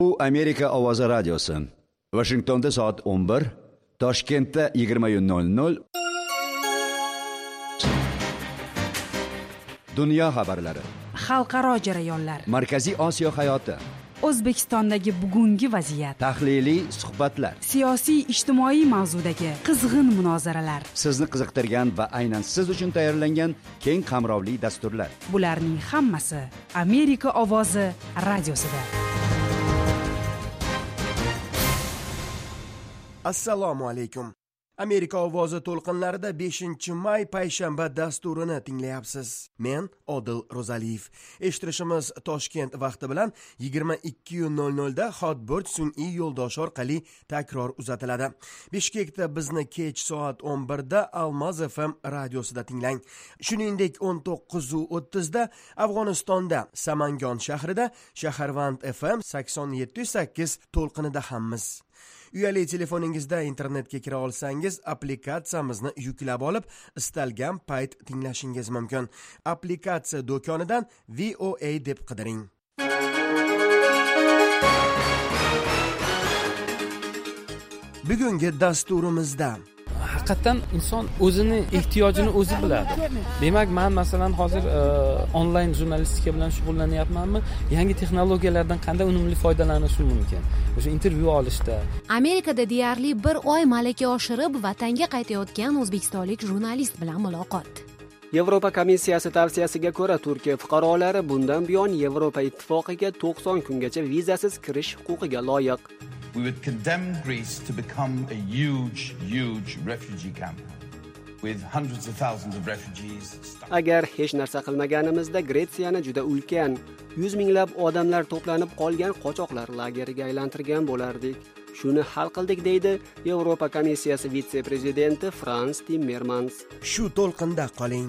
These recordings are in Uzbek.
Bu Amerika ovozi radiosi. Washingtonda soat 11, Toshkentda 20:00. Dunyo xabarlari. Xalqaro jarayonlar. Markaziy Osiyo hayoti. O'zbekistondagi bugungi vaziyat. Tahliliy suhbatlar. Siyosiy ijtimoiy mavzudagi qizg'in munozaralar. Sizni qiziqtirgan va aynan siz uchun tayyorlangan keng qamrovli dasturlar. Bularning hammasi Amerika ovozi radiosida. Assalomu alaykum. Amerika ovozi to'lqinlarida 5-may payshanba dasturini tinglayapsiz. Men Odil Ro'zaliyev. Eshittirishimiz Toshkent vaqti bilan 22:00 da Hotbird sun'iy yo'ldosh orqali takror uzatiladi. Bishkekda bizni kech soat 11 da Almaz FM radiosida tinglang. Shuningdek 19:30 da Afg'onistonda Samangon shahrida Shaharvand FM 87.8 to'lqinida hammiz. Uyali telefoningizda internetga kira olsangiz, applikatsiyamizni yuklab olib, istalgan payt tinglashingiz mumkin. Applikatsiya do'konidan VOA deb qidiring. Bugungi dasturimizda haqiqatan inson o'zini ehtiyojini o'zi biladi. Demak, men masalan hozir onlayn jurnalistika bilan shug'ullanyapmanmi? Yangi texnologiyalardan qanday unumli foydalanishim mumkin? O'sha intervyu olishda. Amerikada deyarli 1 oy malaka oshirib vatanga qaytayotgan o'zbekistonlik jurnalist bilan muloqot. Yevropa komissiyasi tavsiyasiga ko'ra Turkiya fuqarolari bundan buyon Yevropa ittifoqiga 90 kungacha vizasiz kirish huquqiga loyiq. We would condemn Greece to become a huge refugee camp with hundreds of thousands of refugees. Agar hech narsa qilmaganimizda Gretsiyani juda ulkan, 100 minglab odamlar to'planib qolgan qochoqlar lageriga aylantirgan bo'lardik. Shuni hal qildik, deydi Yevropa komissiyasi vitse-prezidenti Frans Timmermans. Shu to'lqinda qoling.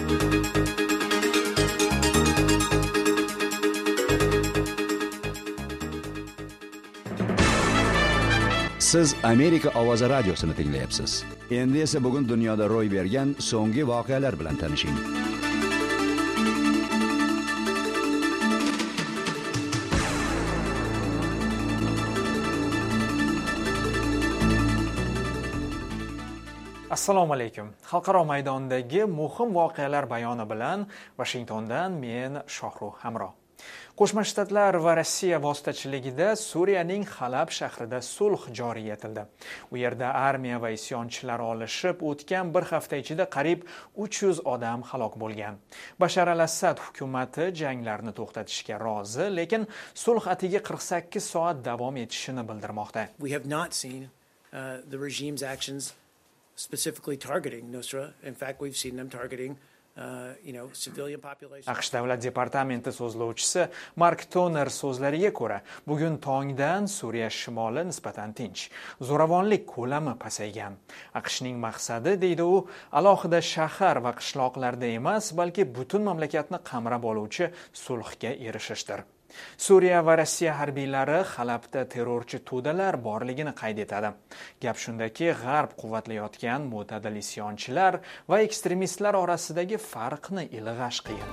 Siz Amerika ovozi radiosini tinglayapsiz. Endi esa bugun dunyoda ro'y bergan so'nggi voqealar bilan tanishing. Assalomu alaykum. Xalqaro maydondagi muhim voqealar bayoni bilan Washingtondan men Shohruh Hamro. Qo'shma Shtatlar va Rossiya vositachiligida Suriyaning Halab shahrida sulh joriy etildi. U yerda armiya va isyonchilar olishib, o'tgan bir hafta ichida qariyb 300 odam halok bo'lgan. Bashar al-Assad hukumati janglarni to'xtatishga rozi, lekin sulh atiga 48 soat davom etishini bildirmoqda. We have not seen the regime's actions specifically targeting Nusra. In fact, we've seen them targeting civilian population. AQSh davlat departamenti so'zlovchisi Mark Toner so'zlariga ko'ra, bugun tongdan Suriya shimoli nisbatan tinch. Zo'ravonlik ko'lami pasaygan. AQShning maqsadi, deydi u, alohida shahar va qishloqlarda emas, balki butun mamlakatni qamrab oluvchi sulhga erishishdir. Suriya va Rossiya harbiylari Halabda terrorchi to'dalar borligini qayd etadi. Gap shundaki, G'arb quvvatlayotgan mo'tadil isyonchilar va ekstremistlar orasidagi farqni ilg'ash qiyin.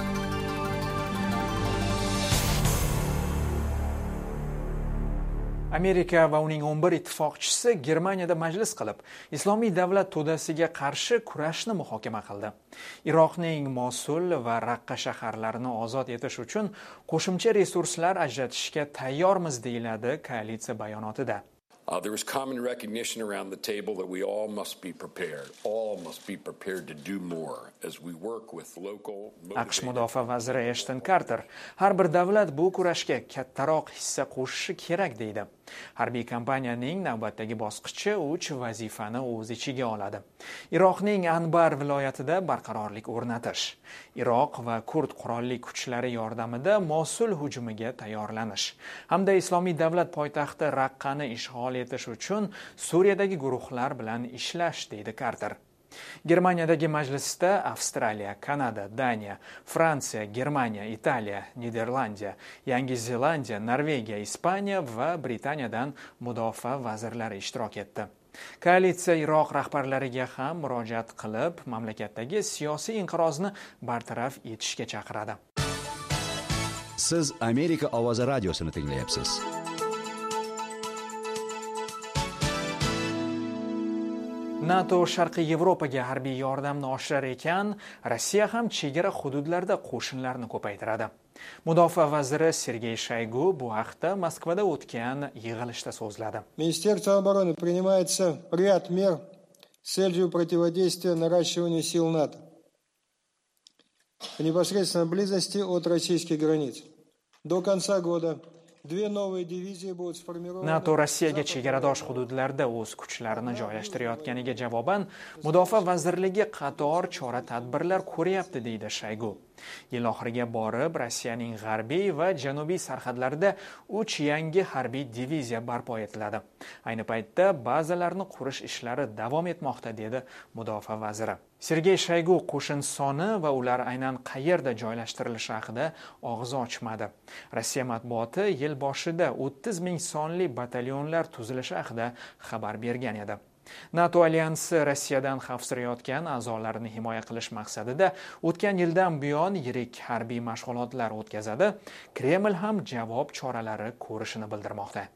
Amerika va uning 11 ittifoqchisi Germaniyada majlis qilib, Islomiy davlat to'dasiga qarshi kurashni muhokama qildi. Iroqning Mosul va Raqqa shaharlarini ozod etish uchun qo'shimcha resurslar ajratishga tayyormiz, deyiladi koalitsiya bayonotida. There is common recognition around the table that we all must be prepared. All must be prepared to do more as we work with local. AQSh mudofaa vaziri Ashton Carter har bir davlat bu kurashga kattaroq hissa qo'shishi kerak, deydi. Harbiy kampaniyaning navbatdagi bosqichi 3 vazifani o'z ichiga oladi. Iroqning Anbar viloyatida barqarorlik o'rnatish, Iroq va kurd qurolli kuchlari yordamida Mosul hujumiga tayyorlanish hamda Islomiy davlat poytaxti Raqqani ishg'ol etish uchun Suriyadagi guruhlar bilan ishlash, deydi Carter. Germaniyadagi majlisda Avstraliya, Kanada, Daniya, Fransiya, Germaniya, Italiya, Niderlandiya, Yangi Zelandiya, Norvegiya, Ispaniya va Britaniyadan mudofaa vazirlari ishtirok etdi. Koalitsiya Iroq rahbarlariga ham murojaat qilib, mamlakatdagi siyosiy inqirozni bartaraf etishga chaqiradi. Siz Amerika ovozi radiosini tinglayapsiz. NATO Sharqiy Yevropaga harbiy yordamni oshirar ekan, Rossiya ham chegara hududlarda qo'shinlarni ko'paytiradi. Mudofaa vaziri Sergey Shoygu bu haqda Moskvada o'tgan yig'ilishda so'zladi. Министерство обороны принимается ряд мер с целью противодействия наращиванию сил НАТО в непосредственной близости от российских границ. До конца года NATO Rossiyaga chegaradosh hududlarda o'z kuchlarini joylashtirayotganiga javoban Mudofaa vazirligi qator chora-tadbirlar ko'ryapti, deydi Shoygu. Yil oxiriga borib Rossiyaning g'arbiy va janubiy sarhadlarida 3 yangi harbiy diviziya barpo etiladi. Ayni paytda bazalarni qurish ishlari davom etmoqda, dedi Mudofaa vaziri. Sergey Shoygu qo'shin soni va ular aynan qayerda joylashtirilishi haqida og'iz ochmadi. Rossiya matbuoti yil boshida 30 ming sonli batalyonlar tuzilishi haqida xabar bergan edi. NATO alyansi Rossiyadan xavfsirayotgan a'zolarini himoya qilish maqsadida o'tgan yildan buyon yirik harbiy mashg'ulotlar o'tkazadi. Kreml ham javob choralari ko'rishini bildirmoqda.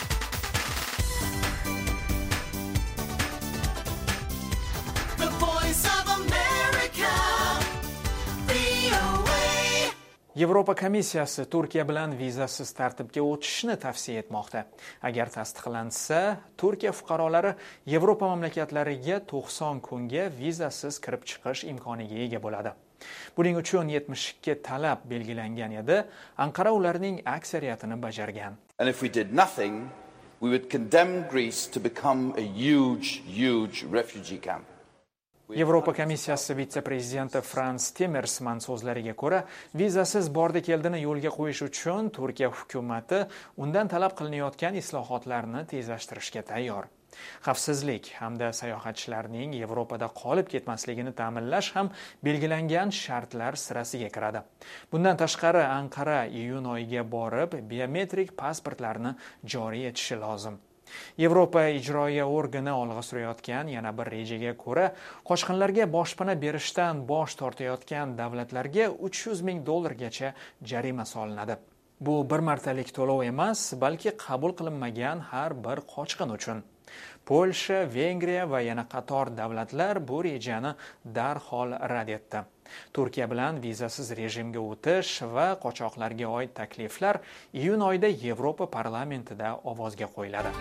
Yevropa komissiyasi Turkiya bilan vizasiz tartibga o'tishni tavsiya etmoqda. Agar tasdiqlansa, Turkiya fuqarolari Yevropa mamlakatlariga 90 kunga vizasiz kirib chiqish imkoniga ega bo'ladi. Buning uchun 72 talab belgilangan edi. Anqara ularning aksariyatini bajargan. And if we did nothing, we would condemn Greece to become a huge refugee camp. Yevropa komissiyasi vitse-prezidenti Frans Timmermans so'zlariga ko'ra, vizasiz bordi-keldini yo'lga qo'yish uchun Turkiya hukumatati undan talab qilinayotgan islohotlarni tezlashtirishga tayyor. Xavfsizlik hamda sayohatchilarning Yevropada qolib ketmasligini ta'minlash ham belgilangan shartlar sirasiga kiradi. Bundan tashqari, Anqara iyun oyiga borib biometrik pasportlarni joriy etishi lozim. Yevropa ijroiya organi olg'a surayotgan yana bir rejaga ko'ra, qochqinlarga boshpana berishdan bosh tortayotgan davlatlarga $300 ming jarima solinadi. Bu bir martalik to'lov emas, balki qabul qilinmagan har bir qochqin uchun. Polsha, Vengriya va yana qator davlatlar bu rejani darhol rad etdi. Turkiya bilan vizasiz rejimga o'tish va qochoqlarga oid takliflar iyun oyida Yevropa parlamentida ovozga qo'yiladi.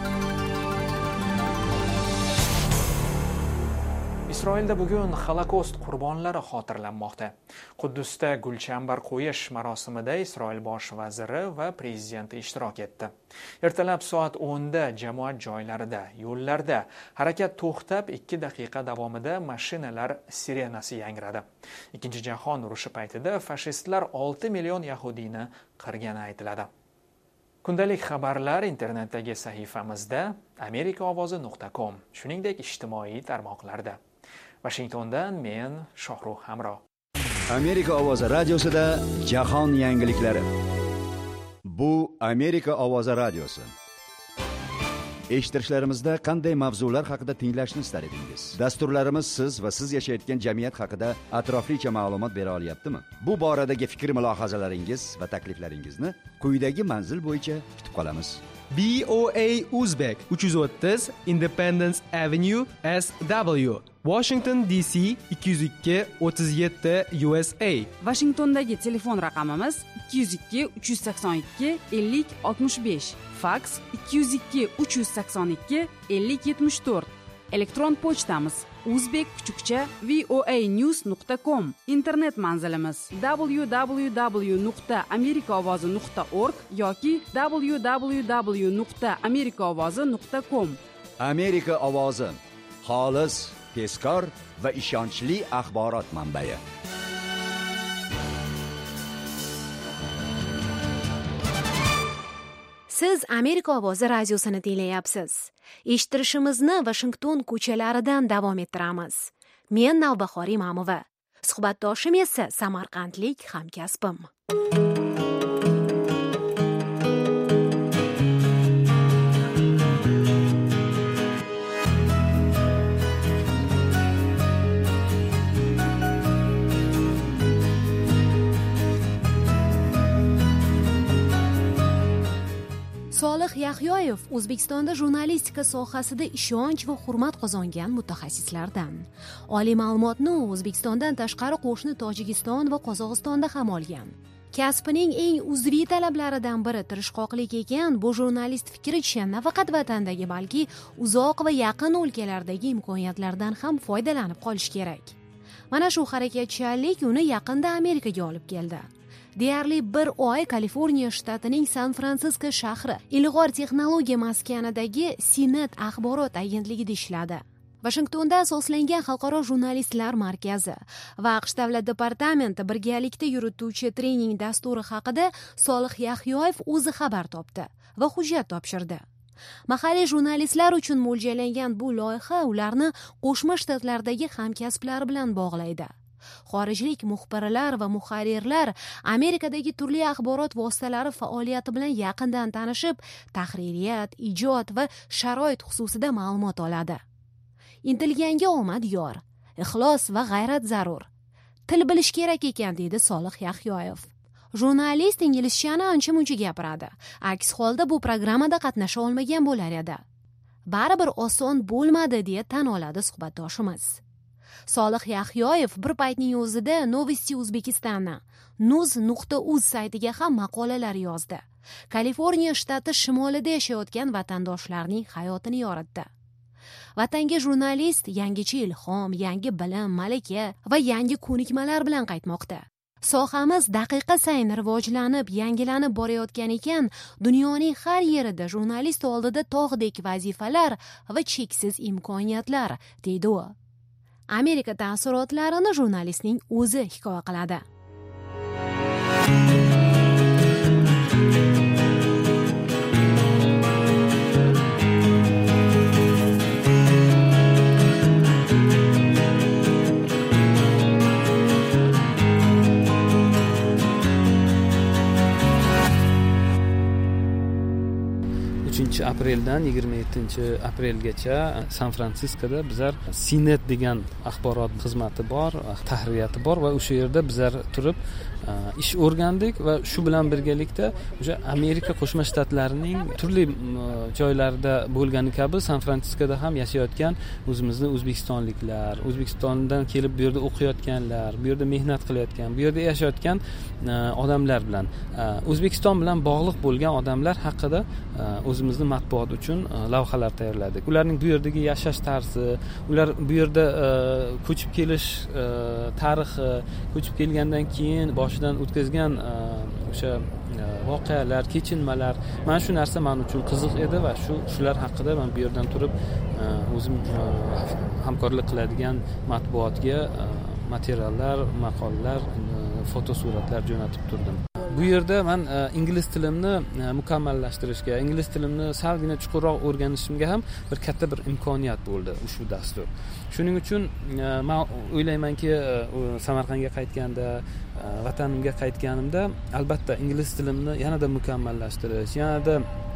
Isroilda bugun Holokost qurbonlari xotirlanmoqda. Quddusda gulchambar qo'yish marosimida Isroil bosh vaziri va prezidenti ishtirok etdi. Ertalab soat 10 da jamoat joylarida, yo'llarda harakat to'xtab 2 daqiqa davomida mashinalar sirenasi yangradi. Ikkinchi jahon urushi paytida fashistlar 6 million yahudiyni qirgani aytiladi. Kundalik xabarlar internetdagi sahifamizda amerikaovozi.com, shuningdek ijtimoiy tarmoqlarda. Washingtondan men Shohruh Hamro. Amerika ovozi radiosida jahon yangiliklari. Bu Amerika ovozi radiosi. Eshittirishlarimizda qanday mavzular haqida tinglashni istar edingiz? Dasturlarimiz siz va siz yashayotgan jamiyat haqida atroflicha ma'lumot bera olyaptimi? Bu boradagi fikr-mulohazalaringiz va takliflaringizni quyidagi manzil bo'yicha kutib qolamiz. BOA Uzbek 330 Independence Avenue SW, Washington DC 202 37 USA. Washingtondagi telefon raqamimiz 202 382 50 65, faks 202 382 50 74. Elektron pochtamiz uzbek_voanews.com. Internet manzilimiz www.amerikaovozi.org yoki www.amerikaovozi.com. Amerika ovozi, xolis, tezkor va ishonchli axborot manbai. Siz Amerika ovozi radiosini tinglayapsiz. Eshittirishimizni Washington ko'chalaridan davom ettiramiz. Men Navbahor Imamova. Suhbatdoshim esa samarqandlik hamkasbim. Solih Yahyoyev O'zbekistonda jurnalistika sohasida ishonch va hurmat qozongan mutaxassislardan. Oliy ma'lumotni O'zbekistondan tashqari qo'shni Tojikiston va Qozog'istonda ham olgan. Kasbining eng uzviy talablaridan biri tirishqoqlik ekan, bu jurnalist fikricha nafaqat vatandagi, balki uzoq va yaqin o'lkalardagi imkoniyatlardan ham foydalanib qolish kerak. Mana shu harakatchanlik uni yaqinda Amerikaga olib keldi. Deyarli bir oy Kaliforniya shtatining San-Fransisko shahri ilg'or texnologiya maskanidagi CNET axborot agentligida ishladi. Washingtonda asoslangan Xalqaro jurnalistlar markazi va AQSh davlat departamenti birgalikda yurituvchi trening dasturi haqida Solih Yahyoyev o'zi xabar topdi va hujjat topshirdi. Mahalliy jurnalistlar uchun mo'ljallangan bu loyiha ularni Qo'shma Shtatlardagi hamkasblari bilan bog'laydi. Xorijlik muxbirlar va muharrirlar Amerikadagi turli axborot vositalari faoliyati bilan yaqindan tanishib, tahririyat, ijod va sharoit xususida ma'lumot oladi. Intilganga omad yor, ixlos va g'ayrat zarur. Til bilish kerak ekan, deydi Solih Yahyoyev. Jurnalist inglizchani ancha-muncha gapiradi. Aks holda bu programmada qatnasha olmagan bo'lar edi. Baribir oson bo'lmadi, deya tan oladi suhbatdoshimiz. Solih Yahyoyev bir paytning o'zida Novosti O'zbekistonni nuz.uz saytiga ham maqolalar yozdi. Kaliforniya shtati shimolida yashayotgan vatandoshlarning hayotini yoritdi. Vatanga jurnalist yangicha ilhom, yangi bilim, malaka va yangi ko'nikmalar bilan qaytmoqda. Sohamiz daqiqa sayin rivojlanib, yangilanib borayotgan ekan, dunyoning har yerida jurnalist oldida tog'dek vazifalar va cheksiz imkoniyatlar, deydi u. Amerika taassurotlarini jurnalistning o'zi hikoya qiladi. Apreldan 27 aprelgacha San-Fransiskoda bizlar CNET degan axborot xizmati bor, tahririyati bor va o'sha yerda bizlar turib ish o'rgandik va shu bilan birgalikda o'sha Amerika Qo'shma Shtatlarining turli joylarida bo'lgani kabi San-Fransiskoda ham yashayotgan o'zimizni o'zbekistonliklar, O'zbekistondan kelib bu yerda o'qiyotganlar, bu yerda mehnat qilayotgan, bu yerda yashayotgan odamlar bilan O'zbekiston bilan bog'liq bo'lgan odamlar haqida o'zimizni matbuot uchun lavhalar tayyorladik. Ularning bu yerdagi yashash tarzi, ular bu yerda ko'chib kelish tarixi, ko'chib kelgandan keyin boshidan o'tkazgan o'sha voqealar, kechinmalar, mana shu narsa men uchun qiziq edi va shular haqida men bu yerdan turib o'zim hamkorlik qiladigan matbuotga materiallar, maqolalar, fotosuratlar jo'natib turdim. Bu yerda men ingliz tilimni mukammallashtirishga, ingliz tilimni salgina chuqurroq o'rganishimga ham bir katta bir imkoniyat bo'ldi ushbu dastur. Shuning uchun men o'ylaymanki, Samarqandga qaytganda, vatanimga qaytganimda albatta ingliz tilimni yanada mukammallashtirish, yanada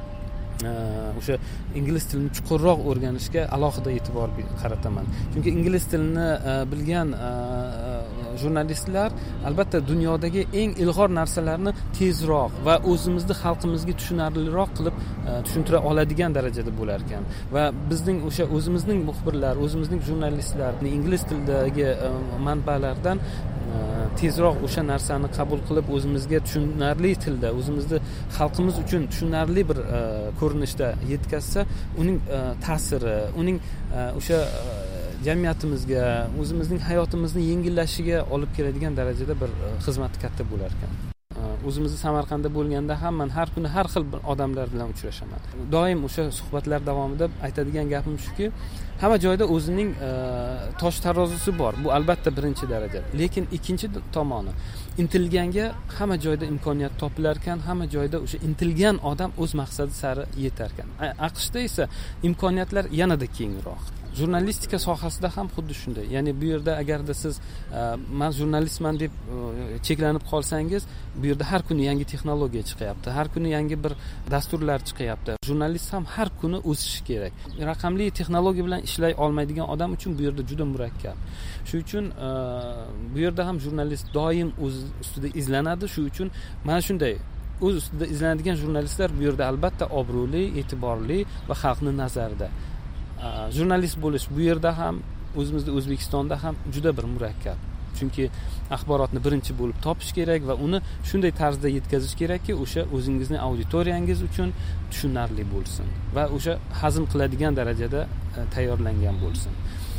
o'sha ingliz tilini chuqurroq o'rganishga alohida e'tibor qarataman. Chunki ingliz tilini bilgan jurnalistlar albatta dunyodagi eng ilg'or narsalarni tezroq va o'zimizni xalqimizga tushunarliroq qilib tushuntira oladigan darajada bo'lar ekan. Va bizning o'sha o'zimizning muxbirlar, o'zimizning jurnalistlar ingliz tilidagi manbalardan tezroq o'sha narsani qabul qilib o'zimizga tushunarli tilda, o'zimizni xalqimiz uchun tushunarli bir ko'rinishda yetkazsa, uning ta'siri, uning o'sha jamiyatimizga, o'zimizning hayotimizni yengillashiga olib keladigan darajada bir xizmati katta bo'lar ekan. O'zimizni Samarqandda bo'lganda ham men har kuni har xil odamlar bilan uchrashaman. Doim o'sha suhbatlar davomida aytadigan gapim shuki, hamma joyda o'zining tosh tarozisi bor. Bu albatta birinchi daraja. Lekin ikkinchi tomoni, intilganga hamma joyda imkoniyat topilar ekan, hamma joyda o'sha intilgan odam o'z maqsadi sari yetar ekan. AQShda esa imkoniyatlar yanada kengroq. Jurnalistika sohasida ham xuddi shunday. Ya'ni bu yerda agarda siz men jurnalistman deb cheklanib qolsangiz, bu yerda har kuni yangi texnologiya chiqyapti, har kuni yangi bir dasturlar chiqyapti. Jurnalist ham har kuni o'sishi kerak. Raqamli texnologiya bilan ishlay olmaydigan odam uchun bu yerda juda murakkab. Shuning uchun bu yerda ham jurnalist doim o'z ustida izlanadi. Shuning uchun mana shunday o'z ustida izlanadigan jurnalistlar bu yerda albatta obro'li, e'tiborli va xalqning nazarida. Jurnalist bo'lish bu yerda ham, o'zimizda O'zbekistonda ham juda bir murakkab. Chunki axborotni birinchi bo'lib topish kerak va uni shunday tarzda yetkazish kerakki, o'sha o'zingizning auditoriyangiz uchun tushunarli bo'lsin va o'sha hazm qiladigan darajada tayyorlangan bo'lsin.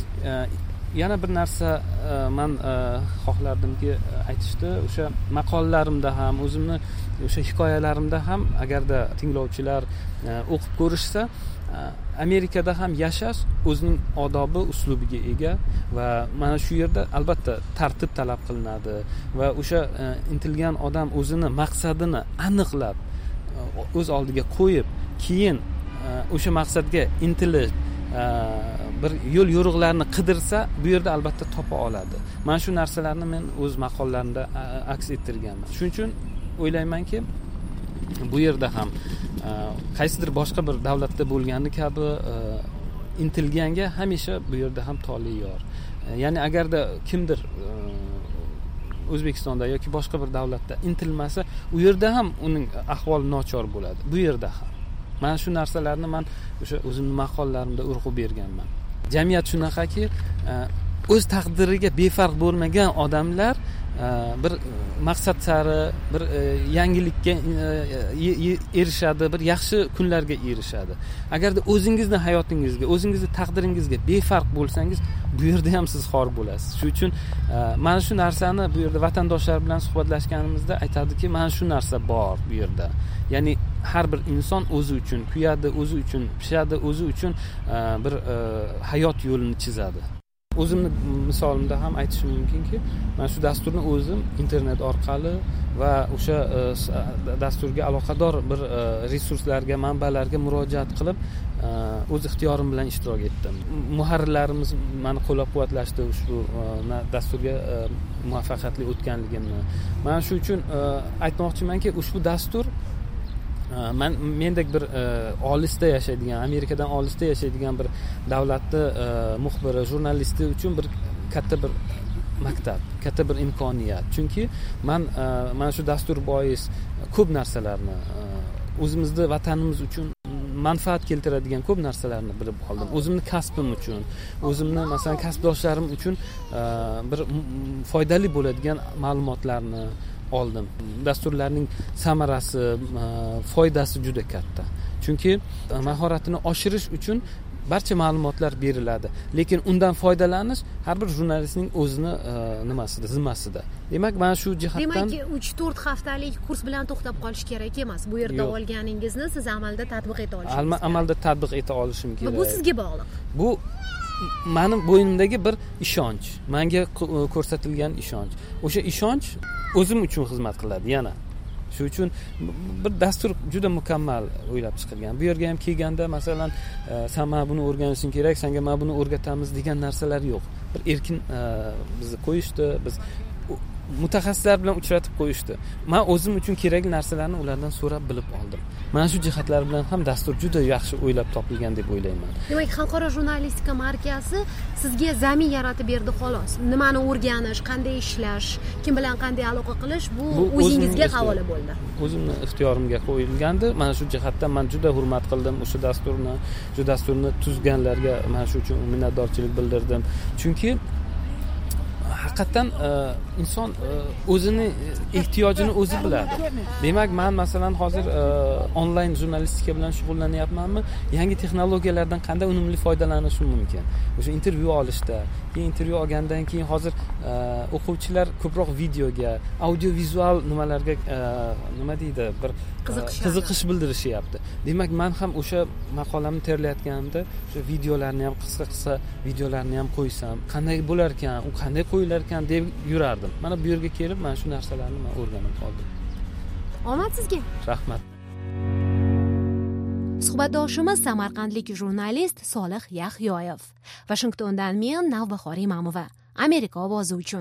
Yana bir narsa men xohlardimki aytishdi, o'sha maqolalarimda ham, o'zimni o'sha hikoyalarimda ham agarda tinglovchilar o'qib ko'rishsa, Amerikada ham yashash o'zining odobi, uslubiga ega va mana shu yerda albatta tartib talab qilinadi va o'sha intilgan odam o'zini maqsadini aniqlab o'z oldiga qo'yib, keyin o'sha maqsadga intilib bir yo'l yo'riqlarni qidirsa, bu yerda albatta topa oladi. Mana shu narsalarni men o'z maqolalarimda aks ettirganman. Shuning uchun o'ylaymanki, bu yerda ham qaysidir boshqa bir davlatda bo'lgani kabi intilganga hamisha bu yerda ham tole yor. Ya'ni agarda kimdir O'zbekistonda yoki boshqa bir davlatda intilmasa, u yerda ham uning ahvoli nochor bo'ladi. Bu yerda ham. Mana shu narsalarni men o'sha o'zimning maqolalarimda urg'u berganman. Jamiyat shunaqaki, o'z taqdiriga befarq bo'lmagan odamlar bir maqsad sari, bir yangilikka erishadi, bir yaxshi kunlarga erishadi. Agarda o'zingizning hayotingizga, o'zingizning taqdiringizga befarq bo'lsangiz, bu yerda ham siz xor bo'lasiz. Shuning uchun mana shu narsani bu yerda vatandoshlar bilan suhbatlashganimizda aytadiki, mana shu narsa bor bu yerda. Ya'ni har bir inson o'zi uchun kuyadi, o'zi uchun pishadi, o'zi uchun bir hayot yo'lini chizadi. O'zimni misolimda ham aytishim mumkinki, men shu dasturni o'zim internet orqali va o'sha dasturga aloqador bir resurslarga, manbalarga murojaat qilib, o'z ixtiyorim bilan ishtirok etdim. Muharrirlarimiz meni qo'llab-quvvatlashdi ushbu dasturga muvaffaqiyatli o'tganligimni. Men shu uchun aytmoqchimanki, ushbu dastur mendek bir olisda yashaydigan, Amerikadan olisda yashaydigan bir davlatni muxbiri, jurnalisti uchun bir katta bir maktab, katta bir imkoniyat. Chunki men shu dastur bois ko'p narsalarni o'zimizda vatanimiz uchun manfaat keltiradigan ko'p narsalarni bilib oldim. O'zimni kasbim uchun, o'zimni masalan kasbdoshlarim uchun bir foydali bo'ladigan ma'lumotlarni oldim. Dasturlarning samarasi, foydasi juda katta. Chunki mahoratini oshirish uchun barcha ma'lumotlar beriladi, lekin undan foydalanish har bir jurnalistning o'zini nimasida, zimmasida. Demak, mana shu jihatdan demak, 3-4 haftalik kurs bilan to'xtab qolish kerak emas. Bu yerda olganingizni siz amalda tatbiq eta olishingiz kerak. Amalda tatbiq eta olishim kerak. Bu sizga bog'liq. Bu mening bo'ynimdagi bir ishonch, menga ko'rsatilgan ishonch. O'sha ishonch o'zim uchun xizmat qiladi yana. Shuning uchun bir dastur juda mukammal o'ylab chiqilgan. Bu yerga ham kelganda, masalan, sen mana buni o'rganishing kerak, senga mana buni o'rgatamiz degan narsalar yo'q. Bir erkin bizni qo'yishdi, biz mutaxassislar bilan uchratib qo'yishdi. Men o'zim uchun kerakli narsalarni ulardan so'rab bilib oldim. Mana shu jihatlar bilan ham dastur juda yaxshi o'ylab topilgan deb o'ylayman. Demak, Xalqaro jurnalistika markazi sizga zamin yaratib berdi xolos. Nimani o'rganish, qanday ishlash, kim bilan qanday aloqa qilish, bu o'zingizga havola bo'ldi. O'zimni ixtiyorimga qo'yilgandi. Mana shu jihatdan men juda hurmat qildim o'sha dasturni, shu dasturni tuzganlarga mana shu uchun minnatdorchilik bildirdim. Chunki haqiqatan inson o'zini ehtiyojini o'zi biladi. Demak, men masalan hozir onlayn jurnalistika bilan shug'ullanyapmanmi? Yangi texnologiyalardan qanday unumli foydalanishim mumkin? O'sha intervyu olishda, keyin intervyu olgandan keyin hozir o'quvchilar ko'proq videoga, audio-vizual nimalarga nima deydi, bir qiziqish bildirishyapti. Demak, men ham o'sha maqolamni tayyorlayotganimda o'sha videolarni ham qisqa videolarni ham qo'ysam, qanday bo'lar ekan, u qanday qo'yilar ekan deb yurardim. Mana bu yerga kelib, mana shu narsalarni men o'rganib qoldim. Omad sizga. Rahmat. Suhbatdoshimiz samarqandlik jurnalist Solih Yahyoyev. Washingtondan men Navbahor Imamova. Amerika ovozi uchun.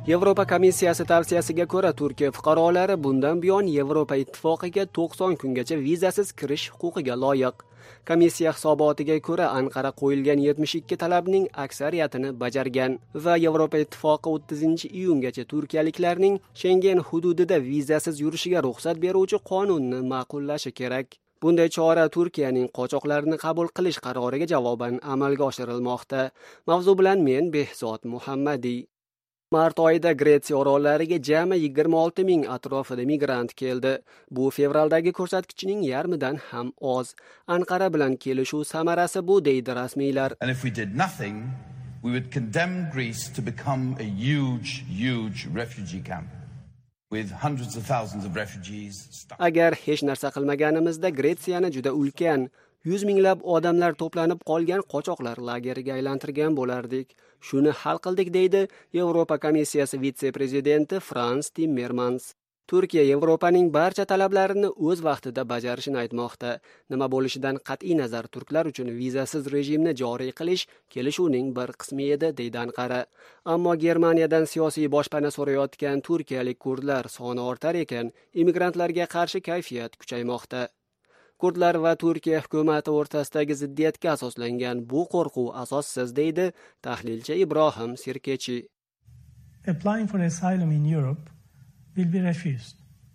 Yevropa komissiyasi tavsiyasiga ko'ra Turkiya fuqarolari bundan buyon Yevropa ittifoqiga 90 kungacha vizasiz kirish huquqiga loyiq. Komissiya hisobotiga ko'ra Anqara qo'yilgan 72 talabning aksariyatini bajargan va Yevropa ittifoqi 30-iyungacha turkiyaliklarning Schengen hududida vizasiz yurishiga ruxsat beruvchi qonunni ma'qullashi kerak. Bunday chora Turkiyaning qochoqlarni qabul qilish qaroriga javoban amalga oshirilmoqda. Mavzu bilan men Behzod Muhammadiy. Mart oyida Gretsiya orollariga jami 26 ming atrofida migrant keldi. Bu fevraldagi ko'rsatkichning yarmidan ham oz. Anqara bilan kelishuv samarasi bu deydi rasmiylar. And if we did nothing, we would condemn Greece to become a huge refugee camp with hundreds of thousands of refugees stuck. Agar hech narsa qilmaganimizda Gretsiyani juda ulkan, 100 minglab odamlar to'planib qolgan qochoqlar lageriga aylantirgan bo'lardik. Shuni hal qildik deydi Yevropa komissiyasi vitse-prezidenti Frans Timmermans. Turkiya Yevropaning barcha talablarini o'z vaqtida bajarishini aytmoqda. Nima bo'lishidan qat'iy nazar turklar uchun vizasiz rejimni joriy qilish kelishuvning bir qismi edi deydi Anqara. Ammo Germaniyadan siyosiy boshpana so'rayotgan turkiyalik kurdlar soni ortar ekan, immigrantlarga qarshi kayfiyat kuchaymoqda. Kurdlar va Turkiya hukumati o'rtasidagi ziddiyatga asoslangan bu qo'rquv asossiz deydi tahlilchi Ibrohim Sirkechi. Applying for asylum in Europe will be refused.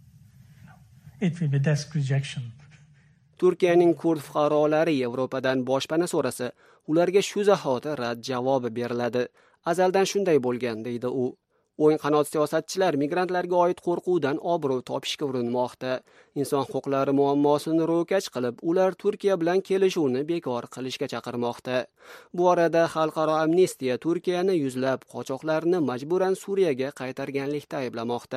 It will be desk rejection. Turkiyaning kurd fuqarolari Yevropadan boshpana so'rasa, ularga shu zahoti rad javobi beriladi. Azaldan shunday bo'lgan deydi u. O'ng qanot siyosatchilar migrantlarga oid qo'rquvdan obro' topishga urinmoqda. Inson huquqlari muammosini ro'kach qilib, ular Turkiya bilan kelishuvni bekor qilishga chaqirmoqda. Bu orada xalqaro amnistiya Turkiyani yuzlab qochoqlarni majburan Suriyaga qaytarganlikda ayblamoqda.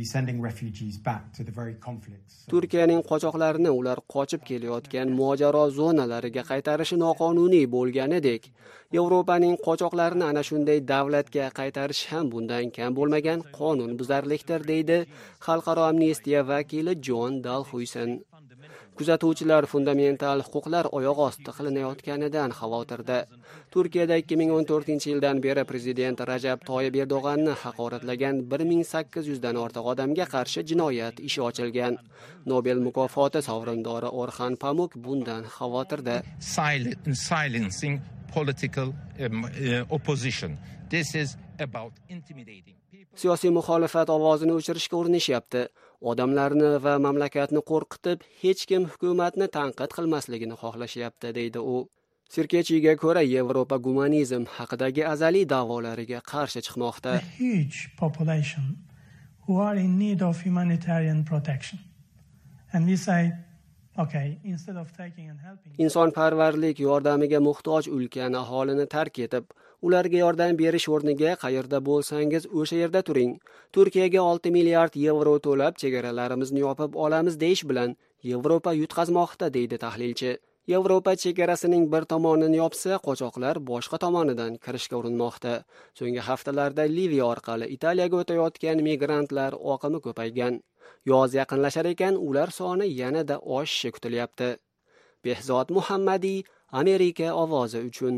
Turkiyaning qochoqlarni ular qochib kelayotgan mojaro zonalariga qaytarishi noqonuniy bo'lganidek, Yevropaning qochoqlarni ana shunday davlatga qaytarish ham bundan kam bo'lmagan qonun buzarlikdir deydi xalqaro amnistiya vakili Jon Dalhuysen. Kuzatuvchilar fundamental huquqlar oyoq osti qilinayotganidan xavotirda. Turkiyada 2014-yildan beri prezident Rajab Toyyib Erdo'g'anni haqoratlagan 1800 dan ortiq odamga qarshi jinoyat ishi ochilgan. Nobel mukofoti sovrindori Orxan Pamuk bundan xavotirda. Silencing political opposition. This is about intimidating. Siyosiy muxolifat ovozini o'chirishga urinishyapti. Odamlarni va mamlakatni qo'rqitib, hech kim hukumatni tanqid qilmasligini xohlashyapti, deydi u. Sirkechiga ko'ra, Yevropa gumanizm haqidagi azaliy da'volariga qarshi chiqmoqda. A huge population who are in need of humanitarian protection. And we say, okay, instead of taking and helping. Insonparvarlik yordamiga muhtoj ulkan aholini tark etib, ularga yordam berish o'rniga qayerda bo'lsangiz o'sha yerda turing. Turkiyaga 6 milliard yevro to'lab chegaralarimizni yopib olamiz deyish bilan Yevropa yutqazmoqda deydi tahlilchi. Yevropa chegarasining bir tomonini yopsa, qochoqlar boshqa tomonidan kirishga urinmoqda. So'nggi haftalarda Liviya orqali Italiyaga o'tayotgan migrantlar oqimi ko'paygan. Yoz yaqinlashar ekan, ular soni yanada oshishi kutilyapti. Behzod Muhammadiy, Amerika ovozi uchun.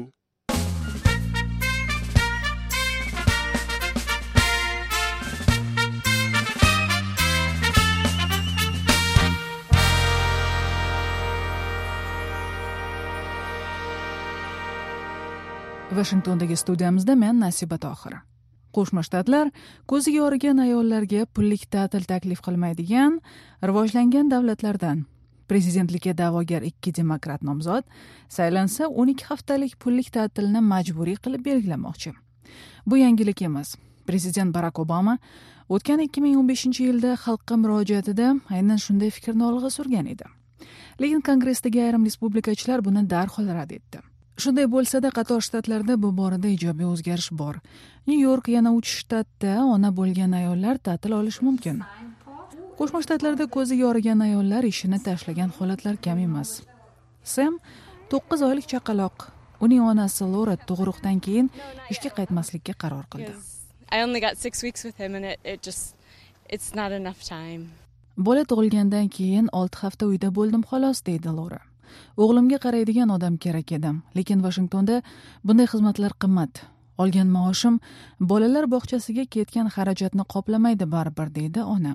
Washingtondagi studiyamizda men Nasiba Tohir. Qo'shma Shtatlar ko'ziga yorigan ayollarga pullik ta'til taklif qilmaydigan rivojlangan davlatlardan. Prezidentlikka da'vogar 2 demokrat nomzod saylansa 12 haftalik pullik ta'tilni majburiy qilib belgilamoqchi. Bu yangilik emas. Prezident Barack Obama o'tgan 2015-yilda xalqqa murojaatida aynan shunday fikrni olg'a surgan edi. Lekin Kongressdagi ayrim respublikachilar buni darhol rad etdi. Shunday bo'lsa-da, qator shtatlarda bu borada ijobiy o'zgarish bor. Nyu-York yana 3 shtatda ona bo'lgan ayollar ta'til olishi mumkin. Qo'shma Shtatlarda ko'zi yorigan ayollar ishini tashlagan holatlar kam emas. Sam 9 oylik chaqaloq. Uning onasi Laura tug'ruqdan keyin ishga qaytmaslikka qaror qildi. I only got 6 weeks with him and it's not enough time. Bola tug'ilgandan keyin 6 hafta uyda bo'ldim xolos, deydi Laura. O'g'limga qaraydigan odam kerak edi, lekin Washingtonda bunday xizmatlar qimmat. olgan maoshim bolalar bog'chasiga ketgan xarajatni qoplamaydi baribir, deydi ona.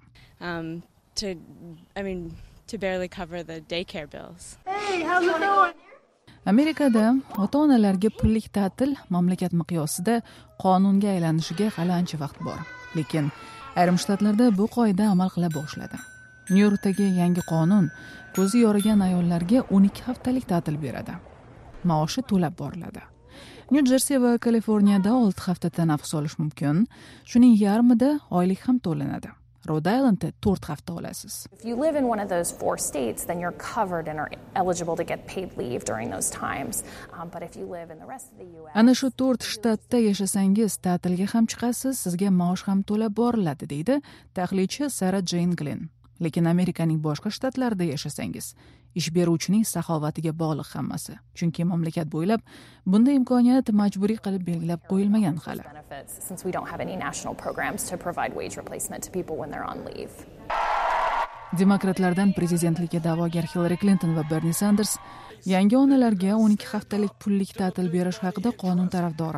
To barely cover the daycare bills. Hey, how's it going? Amerikada ota-onalarga pullik ta'til mamlakat miqyosida qonunga aylanishiga hali ancha vaqt bor. Lekin ayrim shtatlarda bu qoida amal qila boshladi. Nyu-Yorkdagi yangi qonun ko'zi yorigan ayollarga 12 haftalik ta'til beradi. Maoshi to'lab boriladi. Nyu-Jersey va Kaliforniyada 6 hafta tanaffus olish mumkin. Shuning yarmida oylik ham to'lanadi. Rhode Islandda 4 hafta olasiz. If you live in one of those 4 states, then you're covered and are eligible to get paid leave during those times. But if you live in the rest of the US... Ana shu 4 shtatda yashasangiz, ta'tilga ham chiqasiz, sizga maosh ham to'lab boriladi, deydi tahlilchi Sarah Jane Glynn. Lekin Amerikaning boshqa shtatlarida yashasangiz, ish beruvchining saxovatiga bog'liq hammasi. Chunki mamlakat bo'ylab bunday imkoniyat majburiy qilib belgilab qo'yilmagan hali. Since we don't have any national programs to provide wage replacement to people when they're on leave. Demokratlardan prezidentlikka da'vogar Hillary Clinton va Bernie Sanders yangi onalarga 12 haftalik pullik ta'til berish haqida qonun tarafdori.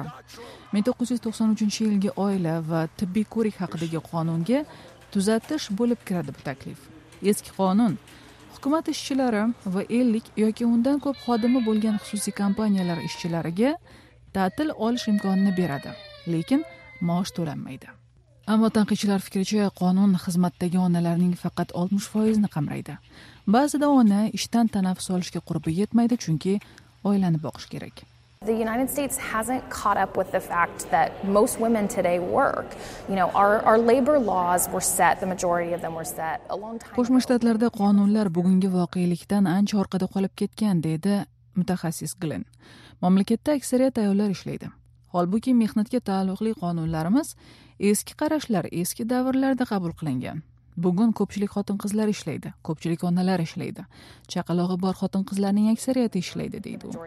1993-yilgi oila va tibbiy ko'rik haqidagi qonunga tuzatish bo'lib kiradi bu taklif. Eski qonun hukumat ishchilari va 50 yoki undan ko'p xodimi bo'lgan xususiy kompaniyalar ishchilariga ta'til olish imkonini beradi, lekin maosh to'lanmaydi. Ammo tanqidchilar fikricha, qonun xizmatdagi onalarning faqat 60% ni qamraydi. Ba'zida ona ishdan tanaffus olishga qurbi yetmaydi, chunki oilani boqish kerak. The United States hasn't caught up with the fact that most women today work. Our labor laws were set, the majority of them were set a long time ago. Qo'shma Shtatlarda qonunlar bugungi voqelikdan ancha orqada qolib ketgan, deydi mutaxassis Glynn. Mamlakatda aksariyat ayollar ishlaydi. Holbuki mehnatga taalluqli qonunlarimiz eski qarashlar, eski davrlarda qabul qilingan. Bugun ko'pchilik xotin-qizlar ishlaydi, ko'pchilik onalar ishlaydi. Chaqalog'i bor xotin-qizlarning aksariyati ishlaydi, deydi u.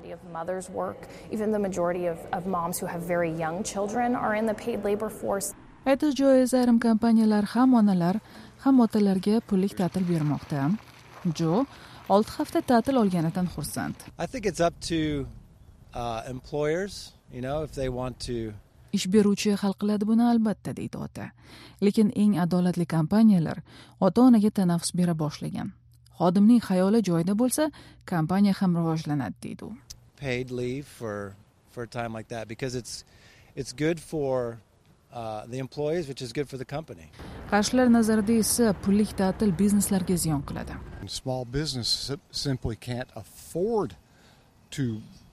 Aytish joiz, ayrim kompaniyalar ham onalar, ham otalarga pullik ta'til bermoqda. Jo 6 hafta ta'til olganidan xursand. I think it's up to employers, if they want to Ish beruvchi hal qiladi buni albatta, deydi ota. Lekin eng adolatli kompaniyalar ota-onaga tanaffus bera boshlagan. Xodimning xayoli joyida bo'lsa, kompaniya ham rivojlanadi, deydi u. Paid leave for a time like that because it's good for the employees, which is good for the company. Qarshilar nazarida esa pullik ta'til bizneslarga ziyon qiladi. Small business simply can't afford to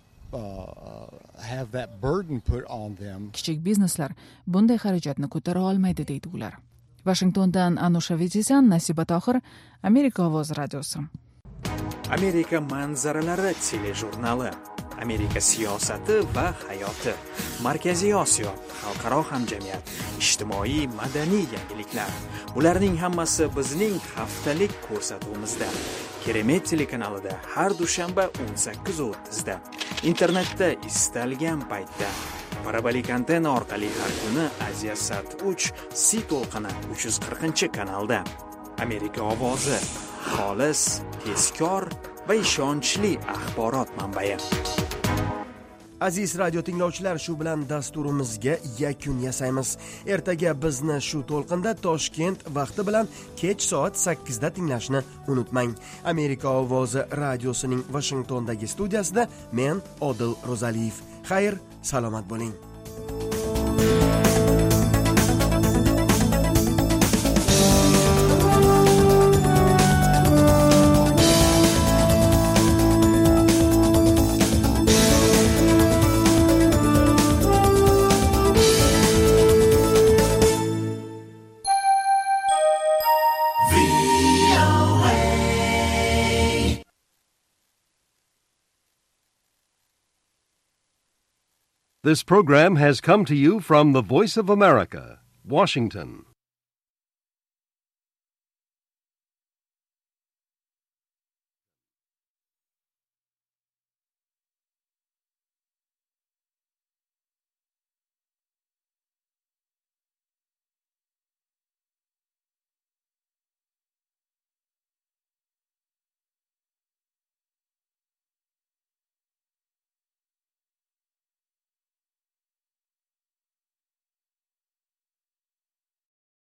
have that burden put on them. Kichik bizneslar bunday xarajatni ko'tara olmaydi, deydi ular. Washingtondan Anusha Vitisan, Nasiba Tohir, Amerika ovozi radiosi. Amerika manzaralari telejurnali. Amerika siyosati va hayoti. Markaziy Osiyo, xalqaro hamjamiyat, ijtimoiy madaniy yangiliklar. Bularning hammasi bizning haftalik ko'rsatuvimizda. Keremet telekanalida har dushanba 18:30 da. Internetda istalgan paytda. Parabolik antenna orqali har kuni Aziya-Sat 3 C to'lqini 340-kanalda. Amerika ovozi, xolis, tezkor va ishonchli axborot manbai. Aziz radio tinglovchilar, shu bilan dasturimizga yakun yasaymiz. Ertaga bizni shu to'lqinda Toshkent vaqti bilan kech soat 8 da tinglashni unutmang. Amerika ovozi radiosining Washingtondagi studiyasida men Odil Ro'zaliyev. Xayr, salomat bo'ling. This program has come to you from the Voice of America, Washington.